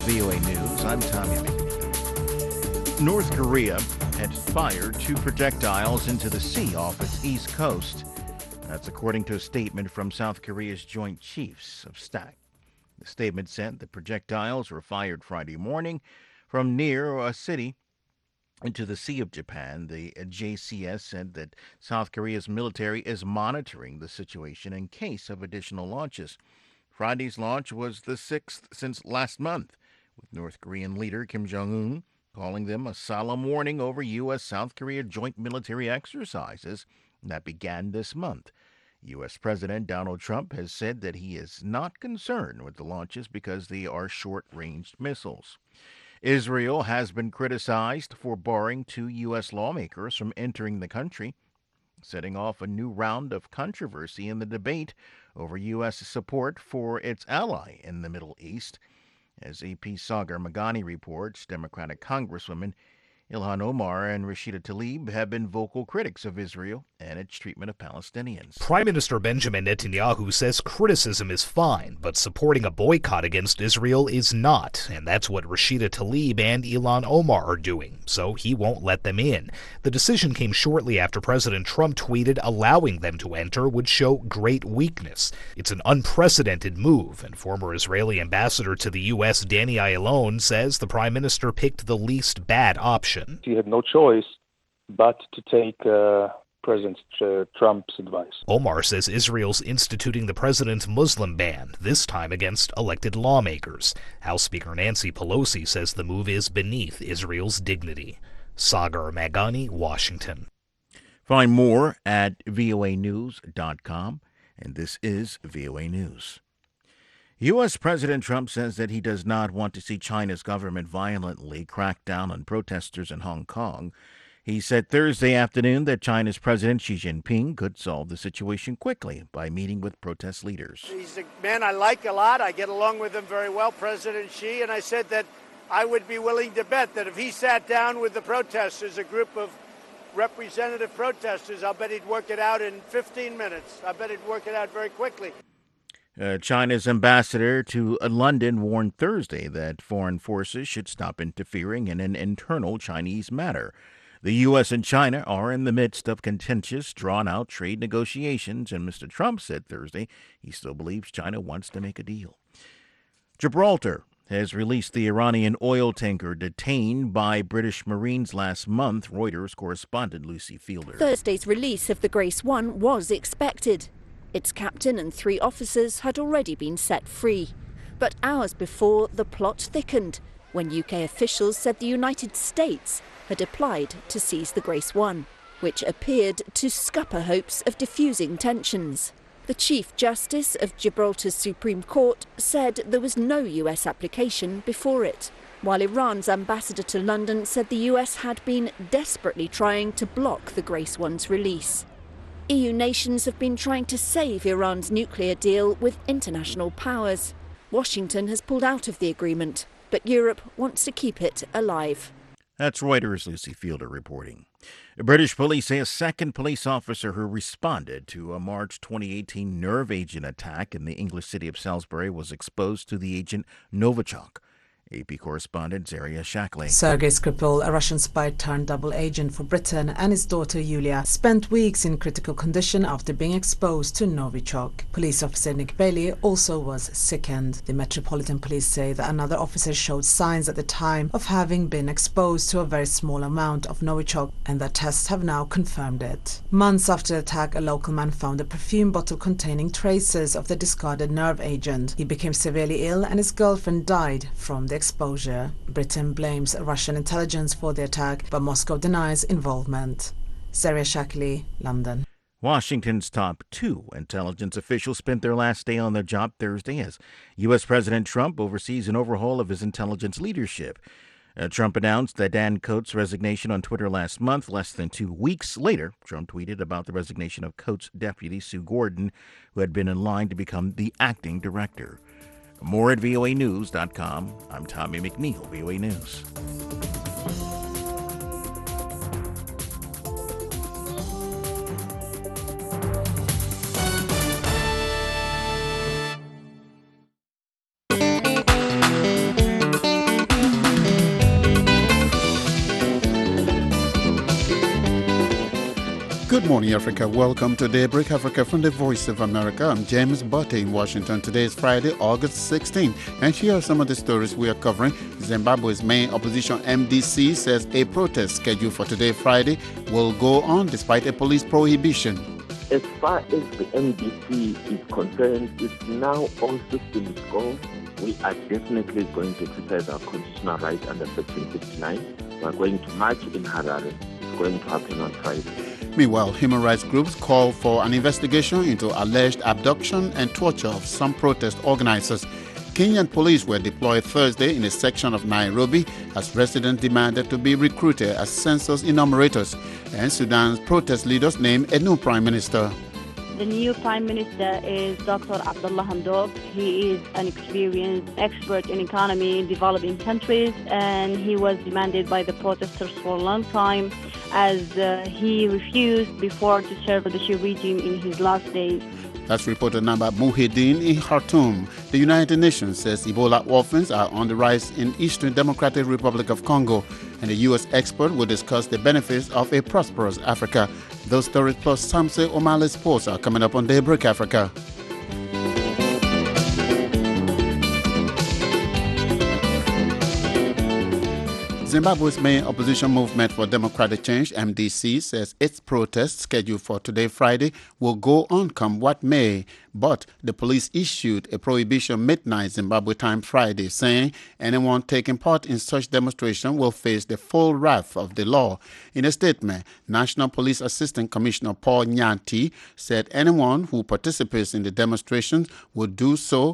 VOA News, I'm Tommy McNeil. North Korea had fired 2 projectiles into the sea off its east coast. That's according to a statement from South Korea's Joint Chiefs of Staff. The statement said the projectiles were fired Friday morning from near a city into the Sea of Japan. The JCS said that South Korea's military is monitoring the situation in case of additional launches. Friday's launch was the 6th since last month, with North Korean leader Kim Jong-un calling them a solemn warning over U.S.-South Korea joint military exercises that began this month. U.S. President Donald Trump has said that he is not concerned with the launches because they are short-range missiles. Israel has been criticized for barring 2 U.S. lawmakers from entering the country, setting off a new round of controversy in the debate over U.S. support for its ally in the Middle East. As AP Sagar Magani reports, Democratic Congresswomen Ilhan Omar and Rashida Tlaib have been vocal critics of Israel and its treatment of Palestinians. Prime Minister Benjamin Netanyahu says criticism is fine, but supporting a boycott against Israel is not, and that's what Rashida Tlaib and Ilhan Omar are doing, so he won't let them in. The decision came shortly after President Trump tweeted allowing them to enter would show great weakness. It's an unprecedented move, and former Israeli ambassador to the U.S. Danny Ayalon says the prime minister picked the least bad option. He had no choice but to take President Trump's advice. Omar says Israel's instituting the president's Muslim ban, this time against elected lawmakers. House Speaker Nancy Pelosi says the move is beneath Israel's dignity. Sagar Magani, Washington. Find more at voanews.com, and this is VOA News. U.S. President Trump says that he does not want to see China's government violently crack down on protesters in Hong Kong. He said Thursday afternoon that China's President Xi Jinping could solve the situation quickly by meeting with protest leaders. He's a man I like a lot. I get along with him very well, President Xi, and I said that I would be willing to bet that if he sat down with the protesters, a group of representative protesters, I'll bet he'd work it out in 15 minutes. I bet he'd work it out very quickly. China's ambassador to London warned Thursday that foreign forces should stop interfering in an internal Chinese matter. The U.S. and China are in the midst of contentious, drawn-out trade negotiations, and Mr. Trump said Thursday he still believes China wants to make a deal. Gibraltar has released the Iranian oil tanker detained by British Marines last month, Reuters correspondent Lucy Fielder. Thursday's release of the Grace 1 was expected. Its captain and 3 officers had already been set free. But hours before, the plot thickened when UK officials said the United States had applied to seize the Grace 1, which appeared to scupper hopes of diffusing tensions. The Chief Justice of Gibraltar's Supreme Court said there was no US application before it, while Iran's ambassador to London said the US had been desperately trying to block the Grace 1's release. EU nations have been trying to save Iran's nuclear deal with international powers. Washington has pulled out of the agreement, but Europe wants to keep it alive. That's Reuters' Lucy Fielder reporting. British police say a second police officer who responded to a March 2018 nerve agent attack in the English city of Salisbury was exposed to the agent Novichok. AP correspondent Zaria Shackley. Sergei Skripal, a Russian spy turned double agent for Britain, and his daughter Yulia spent weeks in critical condition after being exposed to Novichok. Police officer Nick Bailey also was sickened. The Metropolitan Police say that another officer showed signs at the time of having been exposed to a very small amount of Novichok, and that tests have now confirmed it. Months after the attack, a local man found a perfume bottle containing traces of the discarded nerve agent. He became severely ill and his girlfriend died from the exposure. Britain blames Russian intelligence for the attack, but Moscow denies involvement. Zaria Shackley, London. Washington's top 2 intelligence officials spent their last day on the job Thursday as U.S. President Trump oversees an overhaul of his intelligence leadership. Trump announced that Dan Coats' resignation on Twitter last month. Less than 2 weeks later, Trump tweeted about the resignation of Coats' deputy, Sue Gordon, who had been in line to become the acting director. More at voanews.com. I'm Tommy McNeil, VOA News. Good morning, Africa. Welcome to Daybreak Africa from the Voice of America. I'm James Butte in Washington. Today is Friday, August 16. And here are some of the stories we are covering. Zimbabwe's main opposition, MDC, says a protest scheduled for today, Friday, will go on despite a police prohibition. As far as the MDC is concerned, it's now all systems go. We are definitely going to exercise our constitutional right under Section 59. We are going to march in Harare. It's going to happen on Friday. Meanwhile, human rights groups call for an investigation into alleged abduction and torture of some protest organizers. Kenyan police were deployed Thursday in a section of Nairobi as residents demanded to be recruited as census enumerators. And Sudan's protest leaders named a new prime minister. The new prime minister is Dr. Abdullah Hamdok. He is an experienced expert in economy in developing countries, and he was demanded by the protesters for a long time as he refused before to serve the Bashir regime in his last days. That's reporter Naba Muhyiddin in Khartoum. The United Nations says Ebola orphans are on the rise in Eastern Democratic Republic of Congo, and the U.S. expert will discuss the benefits of a prosperous Africa. Those stories plus Samse Omale Sports are coming up on Daybreak Africa. Zimbabwe's main opposition movement for democratic change, MDC, says its protest scheduled for today, Friday, will go on come what may. But the police issued a prohibition midnight Zimbabwe time Friday, saying anyone taking part in such demonstration will face the full wrath of the law. In a statement, National Police Assistant Commissioner Paul Nyanti said anyone who participates in the demonstrations will do so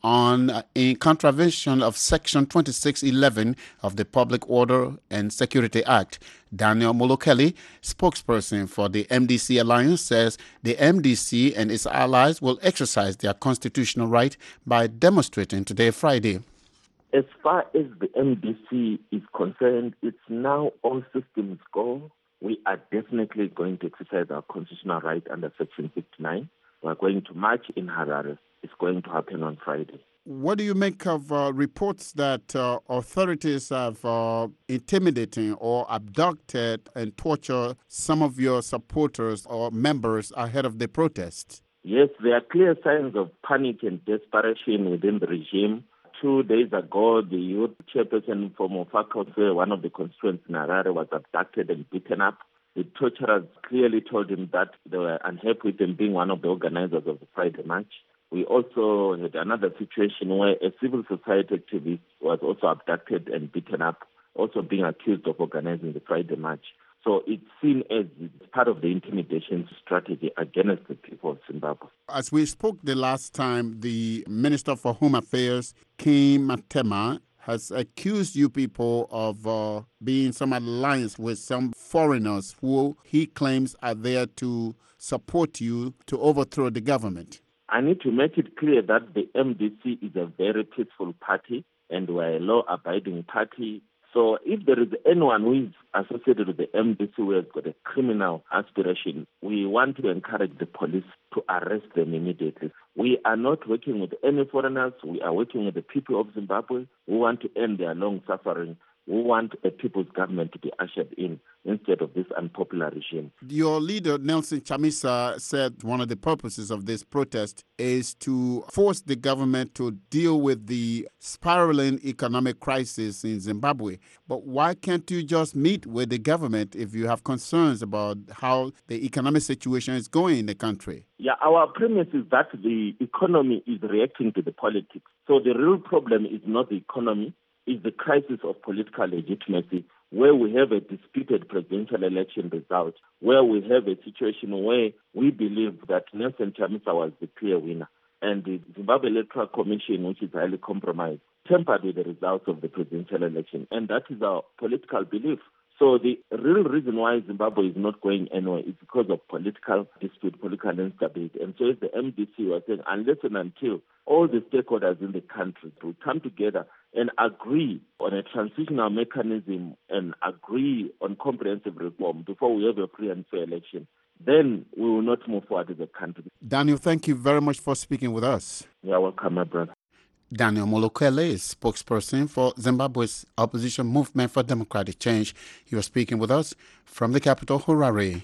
in contravention of Section 2611 of the Public Order and Security Act. Daniel Molokeli, spokesperson for the MDC Alliance, says the MDC and its allies will exercise their constitutional right by demonstrating today, Friday. As far as the MDC is concerned, it's now all systems go. We are definitely going to exercise our constitutional right under Section 59. We are going to march in Harare. It's going to happen on Friday. What do you make of reports that authorities have intimidated or abducted and tortured some of your supporters or members ahead of the protest? Yes, there are clear signs of panic and desperation within the regime. 2 days ago, the youth chairperson from Mofakose, one of the constituents in Harare, was abducted and beaten up. The torturers clearly told him that they were unhappy with him being one of the organizers of the Friday March. We also had another situation where a civil society activist was also abducted and beaten up, also being accused of organizing the Friday March. So it's seen as part of the intimidation strategy against the people of Zimbabwe. As we spoke the last time, the Minister for Home Affairs, Kim Matema, has accused you people of being some alliance with some foreigners who he claims are there to support you to overthrow the government. I need to make it clear that the MDC is a very peaceful party and we're a law-abiding party. So if there is anyone who is associated with the MDC who has got a criminal aspiration, we want to encourage the police to arrest them immediately. We are not working with any foreigners. We are working with the people of Zimbabwe who want to end their long suffering. We want a people's government to be ushered in instead of this unpopular regime. Your leader, Nelson Chamisa, said one of the purposes of this protest is to force the government to deal with the spiraling economic crisis in Zimbabwe. But why can't you just meet with the government if you have concerns about how the economic situation is going in the country? Yeah, our premise is that the economy is reacting to the politics. So the real problem is not the economy, is the crisis of political legitimacy, where we have a disputed presidential election result, where we have a situation where we believe that Nelson Chamisa was the clear winner, and the Zimbabwe Electoral Commission, which is highly compromised, tampered with the results of the presidential election, and that is our political belief. So the real reason why Zimbabwe is not going anywhere is because of political dispute, political instability. And so as the MDC was saying, unless and until all the stakeholders in the country will come together and agree on a transitional mechanism and agree on comprehensive reform before we have a free and fair election, then we will not move forward as a country. Daniel, thank you very much for speaking with us. You're welcome, my brother. Daniel Molokele is spokesperson for Zimbabwe's opposition movement for democratic change. He was speaking with us from the capital, Harare.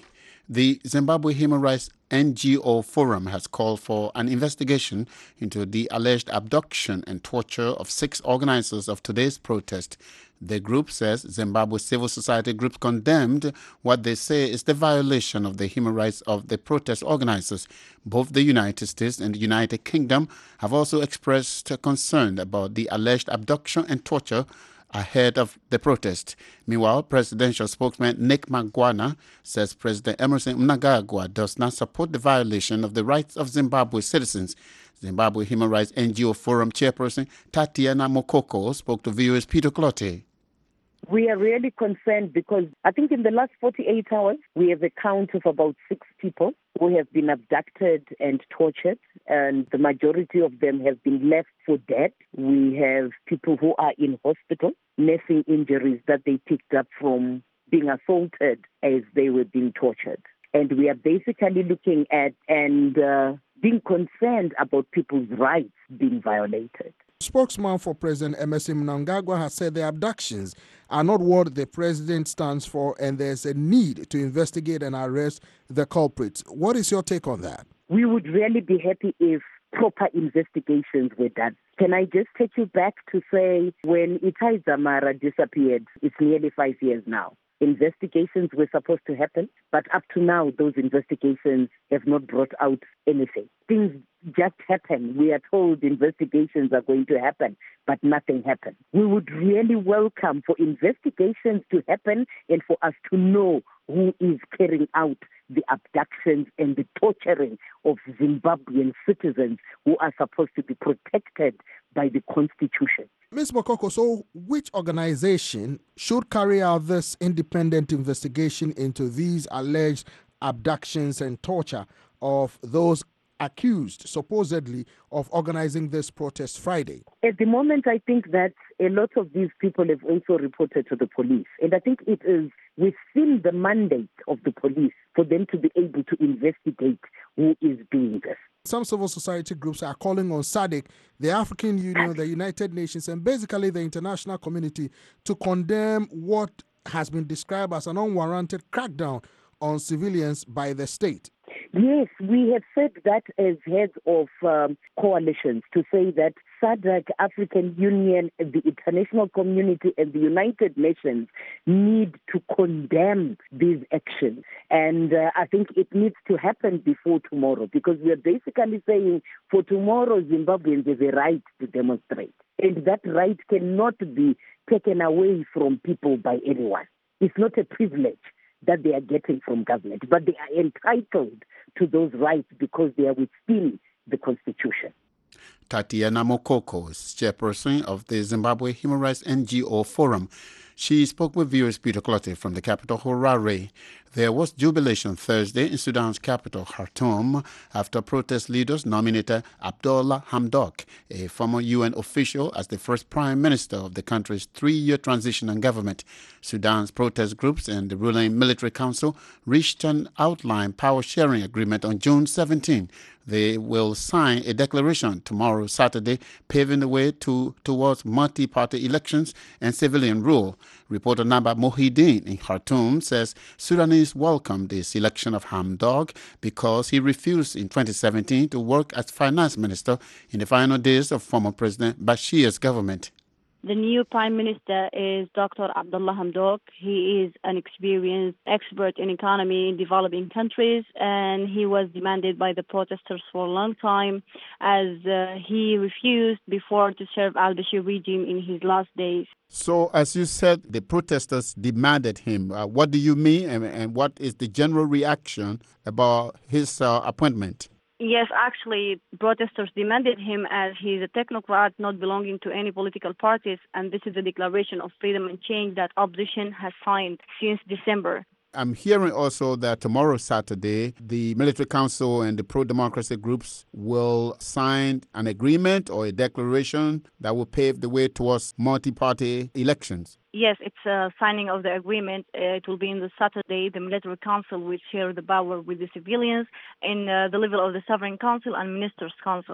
The Zimbabwe Human Rights NGO Forum has called for an investigation into the alleged abduction and torture of 6 organizers of today's protest. The group says Zimbabwe civil society groups condemned what they say is the violation of the human rights of the protest organizers. Both the United States and the United Kingdom have also expressed concern about the alleged abduction and torture ahead of the protest. Meanwhile, presidential spokesman Nick Mangwana says President Emmerson Mnangagwa does not support the violation of the rights of Zimbabwe citizens. Zimbabwe Human Rights NGO Forum chairperson Tatiana Mokoko spoke to VOA's Peter Clotte. We are really concerned because I think in the last 48 hours, we have a count of about 6 people who have been abducted and tortured, and the majority of them have been left for dead. We have people who are in hospital, nursing injuries that they picked up from being assaulted as they were being tortured. And we are basically looking at and being concerned about people's rights being violated. Spokesman for President Emmerson Mnangagwa has said the abductions are not what the president stands for and there's a need to investigate and arrest the culprits. What is your take on that? We would really be happy if proper investigations were done. Can I just take you back to say when Itai Dzamara disappeared, it's nearly 5 years now. Investigations were supposed to happen, but up to now, those investigations have not brought out anything. Things just happen. We are told investigations are going to happen, but nothing happened. We would really welcome for investigations to happen and for us to know who is carrying out the abductions and the torturing of Zimbabwean citizens who are supposed to be protected by the Constitution. Ms. Mokoko, so which organization should carry out this independent investigation into these alleged abductions and torture of those accused, supposedly, of organizing this protest Friday? At the moment, I think that a lot of these people have also reported to the police. And I think it is within the mandate of the police for them to be able to investigate who is doing this. Some civil society groups are calling on SADC, the African Union, the United Nations, and basically the international community to condemn what has been described as an unwarranted crackdown on civilians by the state. Yes, we have said that as heads of coalitions to say that SADC, African Union, the international community and the United Nations need to condemn these actions. And I think it needs to happen before tomorrow because we are basically saying for tomorrow Zimbabweans have a right to demonstrate. And that right cannot be taken away from people by anyone. It's not a privilege that they are getting from government, but they are entitled to those rights because they are within the Constitution. Tatiana Mokoko is chairperson of the Zimbabwe Human Rights NGO Forum. She spoke with viewers Peter Clotte from the capital Harare. There was jubilation Thursday in Sudan's capital, Khartoum, after protest leaders nominated Abdullah Hamdok, a former UN official, as the first prime minister of the country's 3-year transitional government. Sudan's protest groups and the ruling military council reached an outline power-sharing agreement on June 17. They will sign a declaration tomorrow, Saturday, paving the way towards multi-party elections and civilian rule. Reporter Naba Mohideen in Khartoum says Sudanese welcomed the selection of Hamdok because he refused in 2017 to work as finance minister in the final days of former President Bashir's government. The new Prime Minister is Dr. Abdullah Hamdok. He is an experienced expert in economy in developing countries, and he was demanded by the protesters for a long time as he refused before to serve al-Bashir regime in his last days. So, as you said, the protesters demanded him. What do you mean, and what is the general reaction about his appointment? Yes, actually, protesters demanded him as he's a technocrat not belonging to any political parties, and this is the Declaration of Freedom and Change that opposition has signed since December. I'm hearing also that tomorrow, Saturday, the military council and the pro-democracy groups will sign an agreement or a declaration that will pave the way towards multi-party elections. Yes, it's a signing of the agreement. It will be in the Saturday. The military council will share the power with the civilians in the level of the sovereign council and ministers' council.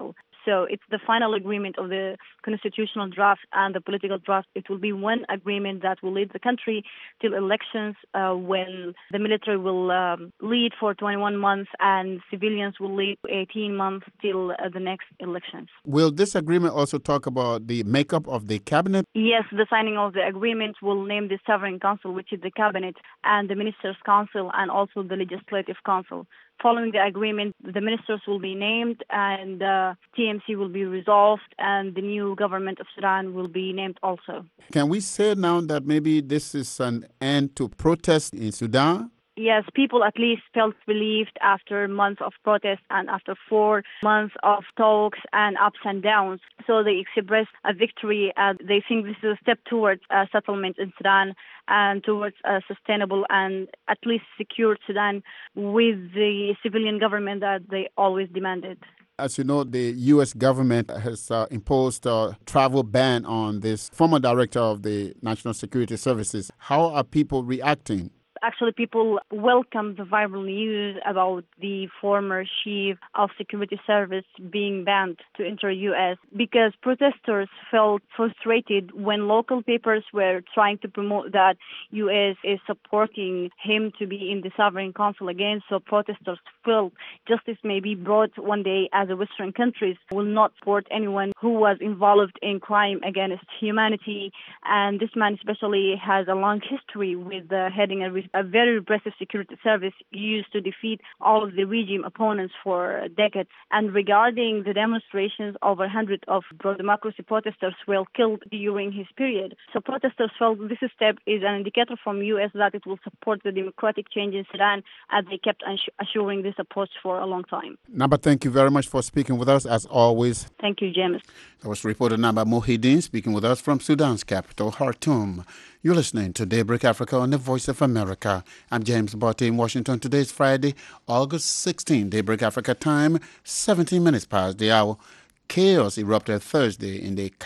So it's the final agreement of the constitutional draft and the political draft. It will be one agreement that will lead the country till elections, when the military will lead for 21 months and civilians will lead 18 months till the next elections. Will this agreement also talk about the makeup of the cabinet? Yes, the signing of the agreement will name the Sovereign Council, which is the cabinet, and the Ministers' Council, and also the Legislative Council. Following the agreement, the ministers will be named and TMC will be resolved and the new government of Sudan will be named also. Can we say now that maybe this is an end to protests in Sudan? Yes, people at least felt relieved after months of protest and after 4 months of talks and ups and downs. So they expressed a victory. They think this is a step towards a settlement in Sudan and towards a sustainable and at least secure Sudan with the civilian government that they always demanded. As you know, the U.S. government has imposed a travel ban on this former director of the National Security Services. How are people reacting? Actually, people welcome the viral news about the former chief of security service being banned to enter U.S. because protesters felt frustrated when local papers were trying to promote that U.S. is supporting him to be in the Sovereign Council again. So protesters felt justice may be brought one day as the Western countries will not support anyone who was involved in crime against humanity. And this man especially has a long history with heading a very repressive security service used to defeat all of the regime opponents for decades. And regarding the demonstrations, over 100 of pro-democracy protesters were killed during his period. So protesters felt this step is an indicator from U.S. that it will support the democratic change in Sudan, as they kept assuring this approach for a long time. Naba, thank you very much for speaking with us, as always. Thank you, James. That was reporter Naba Mohideen speaking with us from Sudan's capital, Khartoum. You're listening to Daybreak Africa on the Voice of America. I'm James Botte in Washington. Today is Friday, August 16, Daybreak Africa time, 17 minutes past the hour. Chaos erupted Thursday in the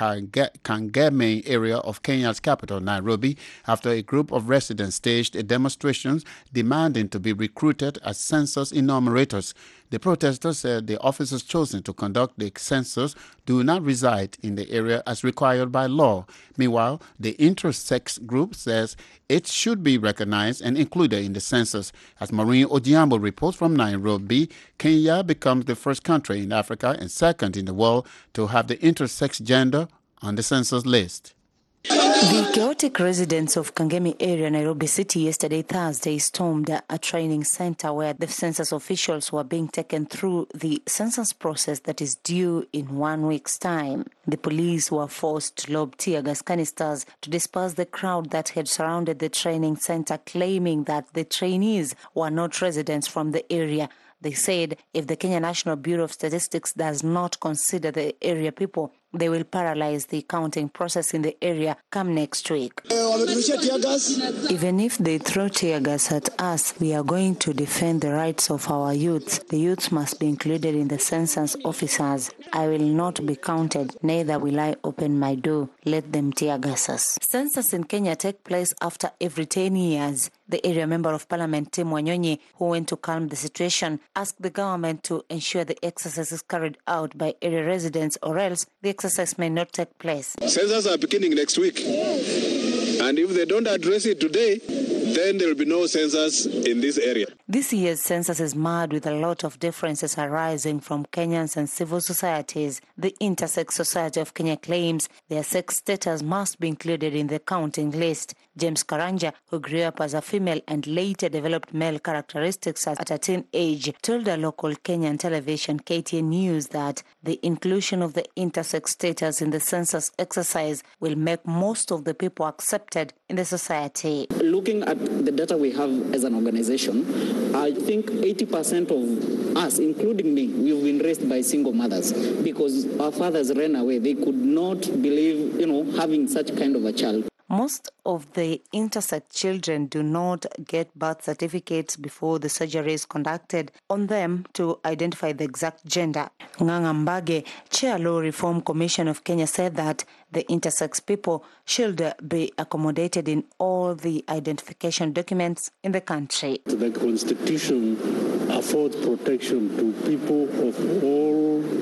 Kangeme area of Kenya's capital, Nairobi, after a group of residents staged demonstrations demanding to be recruited as census enumerators. The protesters said the officers chosen to conduct the census do not reside in the area as required by law. Meanwhile, the intersex group says it should be recognized and included in the census. As Maureen Ojiambo reports from Nairobi, Kenya becomes the first country in Africa and second in the world to have the intersex gender on the census list. The chaotic residents of Kangemi area, Nairobi City, yesterday Thursday stormed a training center where the census officials were being taken through the census process that is due in 1 week's time. The police were forced to lob tear gas canisters to disperse the crowd that had surrounded the training center, claiming that the trainees were not residents from the area. They said if the Kenya National Bureau of Statistics does not consider the area people, they will paralyze the counting process in the area come next week. Even if they throw tear gas at us, we are going to defend the rights of our youths. The youths must be included in the census officers. I will not be counted, neither will I open my door. Let them tear gas us. Census in Kenya take place after every 10 years. The area member of parliament, Tim Wanyonyi, who went to calm the situation, asked the government to ensure the exercise is carried out by area residents, or else the exercise may not take place. Census are beginning next week. And if they don't address it today, then there will be no census in this area. This year's census is marred with a lot of differences arising from Kenyans and civil societies. The Intersex Society of Kenya claims their sex status must be included in the counting list. James Karanja, who grew up as a female and later developed male characteristics at a teen age, told a local Kenyan television, KTN News, that the inclusion of the intersex status in the census exercise will make most of the people accepted in the society. Looking at the data we have as an organization, I think 80% of us, including me, we've been raised by single mothers because our fathers ran away. They could not believe, having such kind of a child. Most of the intersex children do not get birth certificates before the surgery is conducted on them to identify the exact gender. Nganga Mbage, Chair Law Reform Commission of Kenya, said that the intersex people should be accommodated in all the identification documents in the country. The Constitution affords protection to people of all races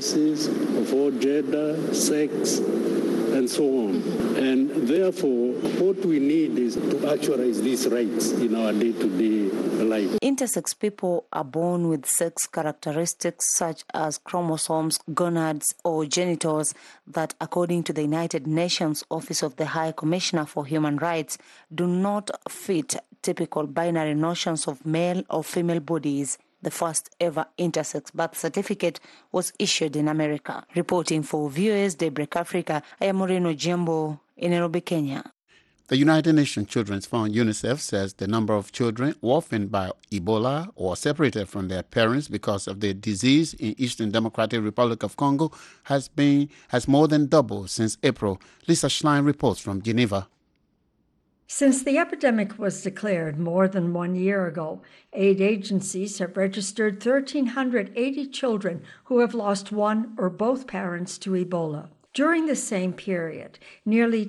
races, of all gender, sex, and so on. And therefore, what we need is to actualize these rights in our day-to-day life. Intersex people are born with sex characteristics such as chromosomes, gonads, or genitals that, according to the United Nations Office of the High Commissioner for Human Rights, do not fit typical binary notions of male or female bodies. The first ever intersex birth certificate was issued in America. Reporting for VOA's Daybreak Africa, I am Moreno Jembo in Nairobi, Kenya. The United Nations Children's Fund, UNICEF, says the number of children orphaned by Ebola or separated from their parents because of the disease in Eastern Democratic Republic of Congo has more than doubled since April. Lisa Schlein reports from Geneva. Since the epidemic was declared more than 1 year ago, aid agencies have registered 1,380 children who have lost one or both parents to Ebola. During the same period, nearly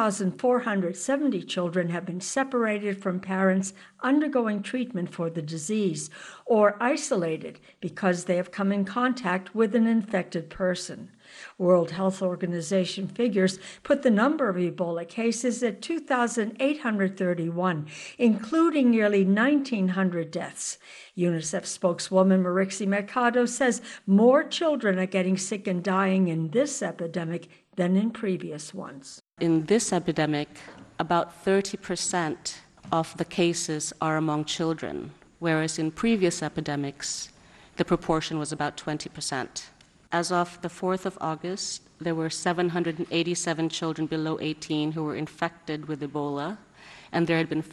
2,470 children have been separated from parents undergoing treatment for the disease or isolated because they have come in contact with an infected person. World Health Organization figures put the number of Ebola cases at 2,831, including nearly 1,900 deaths. UNICEF spokeswoman Marixie Mercado says more children are getting sick and dying in this epidemic than in previous ones. In this epidemic, about 30% of the cases are among children, whereas in previous epidemics, the proportion was about 20%. As of the 4th of August, there were 787 children below 18 who were infected with Ebola, and there had been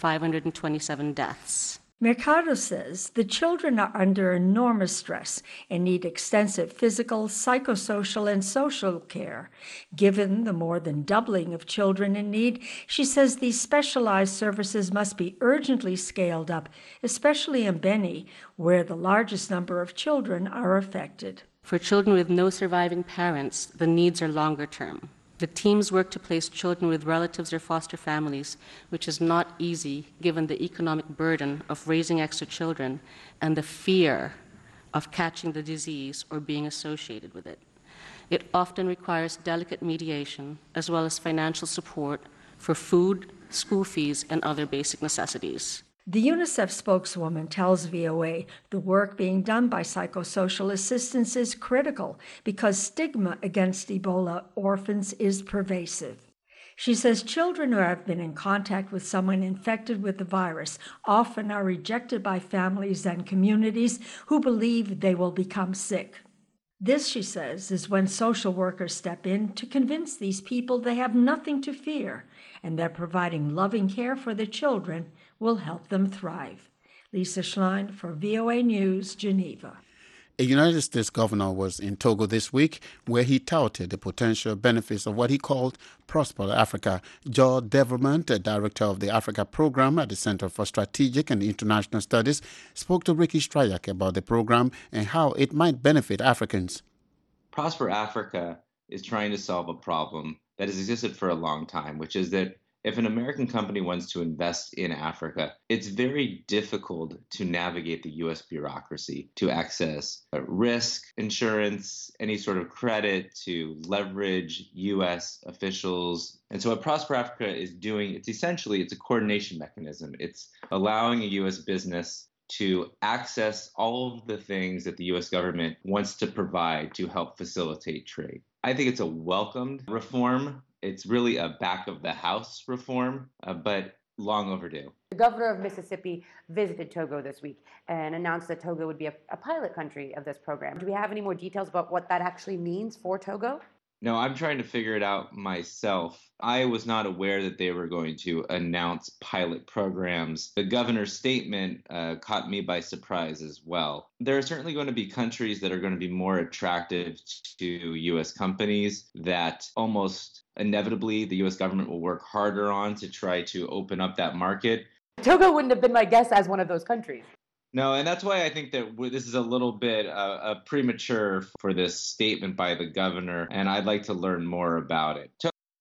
527 deaths. Mercado says the children are under enormous stress and need extensive physical, psychosocial, and social care. Given the more than doubling of children in need, she says these specialized services must be urgently scaled up, especially in Beni, where the largest number of children are affected. For children with no surviving parents, the needs are longer term. The teams work to place children with relatives or foster families, which is not easy given the economic burden of raising extra children and the fear of catching the disease or being associated with it. It often requires delicate mediation as well as financial support for food, school fees, and other basic necessities. The UNICEF spokeswoman tells VOA the work being done by psychosocial assistants is critical because stigma against Ebola orphans is pervasive. She says children who have been in contact with someone infected with the virus often are rejected by families and communities who believe they will become sick. This, she says, is when social workers step in to convince these people they have nothing to fear and that providing loving care for the children will help them thrive. Lisa Schlein for VOA News, Geneva. A United States governor was in Togo this week where he touted the potential benefits of what he called Prosper Africa. Joe Deverment, director of the Africa program at the Center for Strategic and International Studies, spoke to Ricky Strayak about the program and how it might benefit Africans. Prosper Africa is trying to solve a problem that has existed for a long time, which is that if an American company wants to invest in Africa, it's very difficult to navigate the U.S. bureaucracy to access risk, insurance, any sort of credit, to leverage U.S. officials. And so what Prosper Africa is doing, it's a coordination mechanism. It's allowing a U.S. business to access all of the things that the U.S. government wants to provide to help facilitate trade. I think it's a welcomed reform. It's really a back-of-the-house reform, but long overdue. The governor of Mississippi visited Togo this week and announced that Togo would be a pilot country of this program. Do we have any more details about what that actually means for Togo? No, I'm trying to figure it out myself. I was not aware that they were going to announce pilot programs. The governor's statement caught me by surprise as well. There are certainly going to be countries that are going to be more attractive to U.S. companies that almost inevitably the U.S. government will work harder on to try to open up that market. Togo wouldn't have been my guess as one of those countries. No, and that's why I think that this is a little bit premature for this statement by the governor, and I'd like to learn more about it.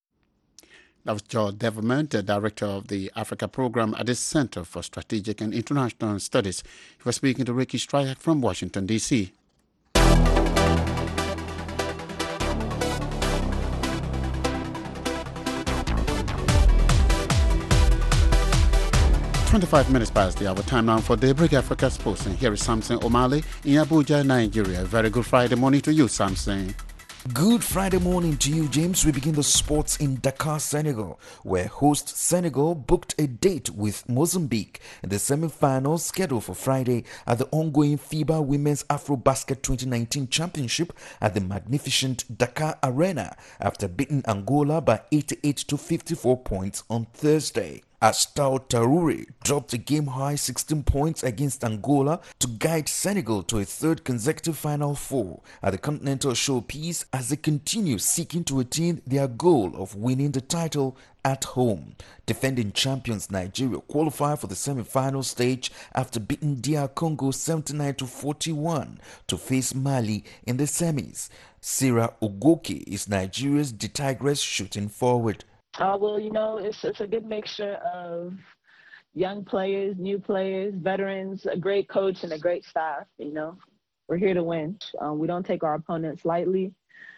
That was Joe Deverment, director of the Africa program at the Center for Strategic and International Studies. He was speaking to Ricky Strayak from Washington, D.C. 25 minutes past the hour. Time now for Daybreak Africa Sports. And here is Samson Omale in Abuja, Nigeria. Very good Friday morning to you, Samson. Good Friday morning to you, James. We begin the sports in Dakar, Senegal, where host Senegal booked a date with Mozambique in the semi-finals scheduled for Friday at the ongoing FIBA Women's AfroBasket 2019 Championship at the magnificent Dakar Arena after beating Angola by 88 to 54 points on Thursday. Astou Traoré dropped a game-high 16 points against Angola to guide Senegal to a third consecutive Final Four at the Continental Showpiece as they continue seeking to attain their goal of winning the title at home. Defending champions Nigeria qualify for the semi-final stage after beating DR Congo 79 to 41 to face Mali in the semis. Sarah Ogoke is Nigeria's The Tigress shooting forward. Well, you know, it's a good mixture of young players, new players, veterans, a great coach, and a great staff. You know, we're here to win. We don't take our opponents lightly.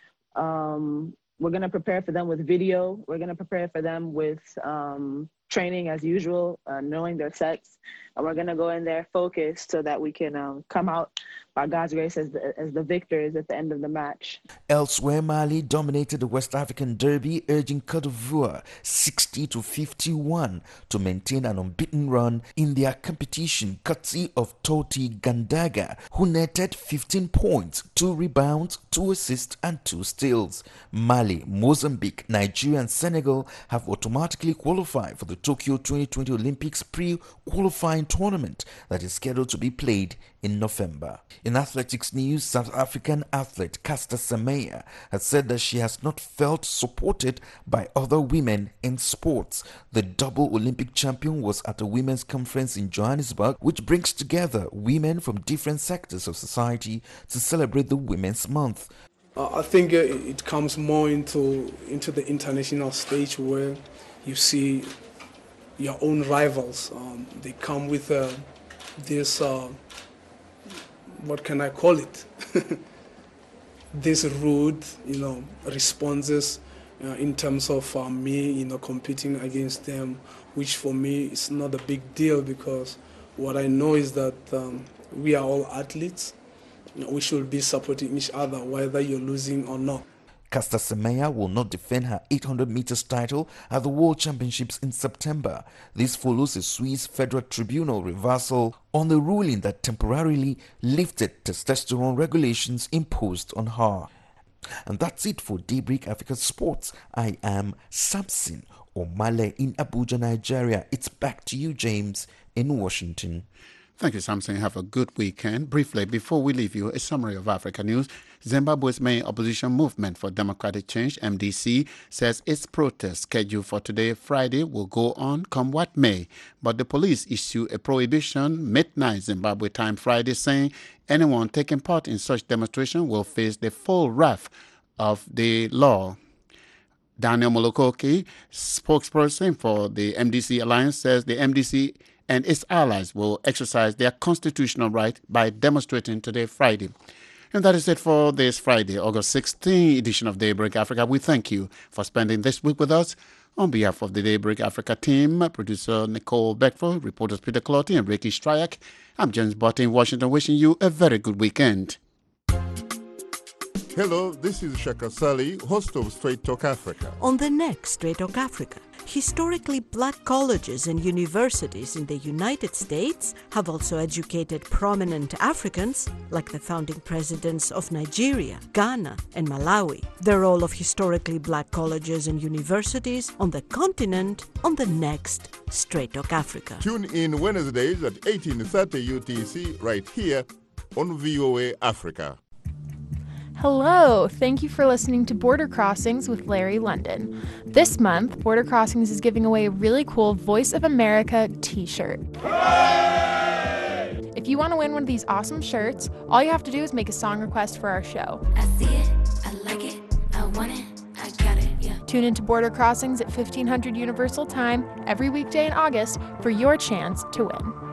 We're going to prepare for them with video. We're going to prepare for them with training as usual, knowing their sets. And we're going to go in there focused so that we can come out, by God's grace, as the victors at the end of the match. Elsewhere, Mali dominated the West African Derby, urging Côte d'Ivoire 60 to 51 to maintain an unbeaten run in their competition, courtesy of Toti Gandaga, who netted 15 points, 2 rebounds, 2 assists, and 2 steals. Mali, Mozambique, Nigeria, and Senegal have automatically qualified for the Tokyo 2020 Olympics pre-qualifying tournament that is scheduled to be played in November. In athletics news, South African athlete Caster Semenya has said that she has not felt supported by other women in sports. The double Olympic champion was at a women's conference in Johannesburg, which brings together women from different sectors of society to celebrate the Women's Month. I think it comes more into the international stage where you see your own rivals. They come with this, what can I call it? This rude, responses in terms of me, competing against them, which for me is not a big deal because what I know is that we are all athletes. We should be supporting each other, whether you're losing or not. Caster Semenya will not defend her 800 meters title at the World Championships in September. This follows a Swiss Federal Tribunal reversal on the ruling that temporarily lifted testosterone regulations imposed on her. And that's it for Daybreak Africa Sports. I am Samson Omale in Abuja, Nigeria. It's back to you, James, in Washington. Thank you, Samson. Have a good weekend. Briefly, before we leave you, a summary of Africa news. Zimbabwe's main opposition movement for democratic change, MDC, says its protest scheduled for today, Friday, will go on come what may. But the police issued a prohibition midnight Zimbabwe time Friday, saying anyone taking part in such demonstration will face the full wrath of the law. Daniel Molokoki, spokesperson for the MDC Alliance, says the MDC and its allies will exercise their constitutional right by demonstrating today, Friday. And that is it for this Friday, August 16th edition of Daybreak Africa. We thank you for spending this week with us. On behalf of the Daybreak Africa team, producer Nicole Beckford, reporters Peter Clotty and Ricky Stryak, I'm James Botte in Washington, wishing you a very good weekend. Hello, this is Shaka Sali, host of Straight Talk Africa. On the next Straight Talk Africa, historically black colleges and universities in the United States have also educated prominent Africans, like the founding presidents of Nigeria, Ghana, and Malawi. The role of historically black colleges and universities on the continent on the next Straight Talk Africa. Tune in Wednesdays at 18:30 UTC right here on VOA Africa. Hello, thank you for listening to Border Crossings with Larry London. This month, Border Crossings is giving away a really cool Voice of America t-shirt. Hooray! If you want to win one of these awesome shirts, all you have to do is make a song request for our show. I see it, I like it, I want it, I got it, yeah. Tune into Border Crossings at 1500 Universal Time every weekday in August for your chance to win.